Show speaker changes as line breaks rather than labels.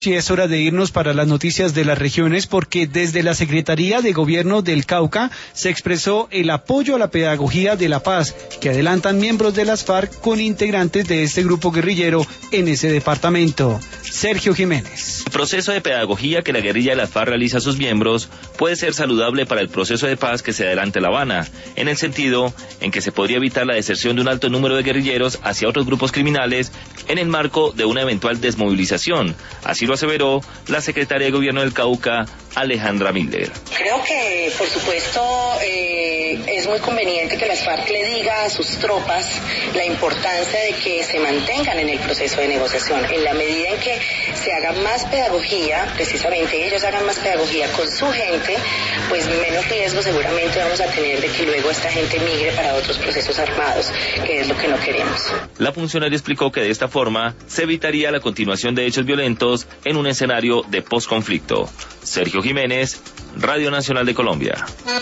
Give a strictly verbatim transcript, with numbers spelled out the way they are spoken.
Sí, es hora de irnos para las noticias de las regiones porque desde la Secretaría de Gobierno del Cauca se expresó el apoyo a la pedagogía de la paz que adelantan miembros de las FARC con integrantes de este grupo guerrillero en ese departamento. Sergio Jiménez.
El proceso de pedagogía que la guerrilla de las FARC realiza a sus miembros puede ser saludable para el proceso de paz que se adelanta en La Habana, en el sentido en que se podría evitar la deserción de un alto número de guerrilleros hacia otros grupos criminales en el marco de una eventual desmovilización. Así lo aseveró la secretaria de Gobierno del Cauca, Alejandra Miller.
Creo que, por supuesto, eh, es muy conveniente que las FARC le diga a sus tropas la importancia de que se mantengan en el proceso de negociación. En la medida en que se haga más pedagogía, precisamente ellos hagan más pedagogía con su gente, pues menos riesgo seguramente vamos a tener de que luego esta gente migre para otros procesos armados, que es lo que no queremos.
La funcionaria explicó que de esta forma se evitaría la continuación de hechos violentos en un escenario de posconflicto. Sergio Jiménez, Radio Nacional de Colombia.